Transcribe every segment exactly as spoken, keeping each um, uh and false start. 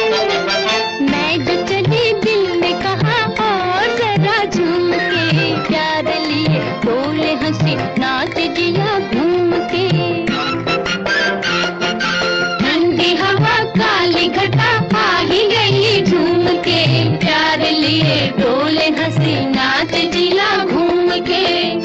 मैं जो चली दिल ने कहा और जरा झूम के, प्यार लिए बोले हंसी नाच जिया घूम के। ठंडी हवा काली घटा आ ही गई झूम के, प्यार लिए बोले हंसी नाच जिया घूम के।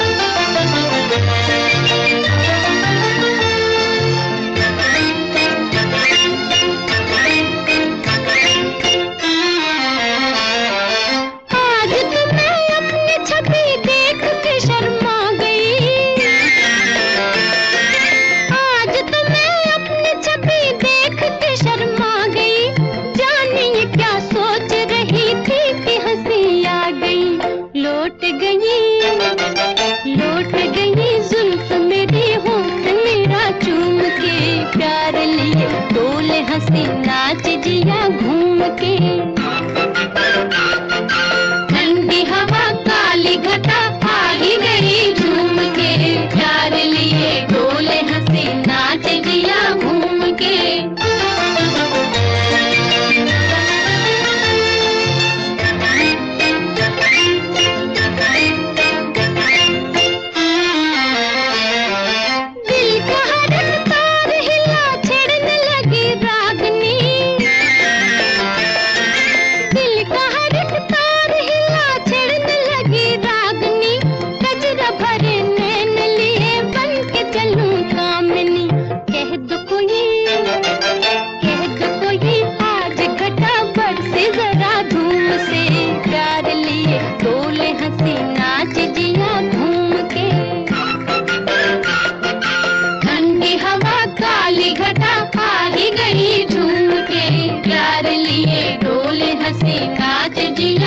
लौट गई लौट गई जुल्फ मेरी होठ मेरा चूम के, प्यार लिए डोले हंसी नाच जिया घूम के। ठंडी हवा काली घटा आ ही गई झूम के, प्यार लिए डोले हंसी नाच जिया घूम के। घटा आ ही गई झूम के, प्यार लिए डोले हंसी नाच जिया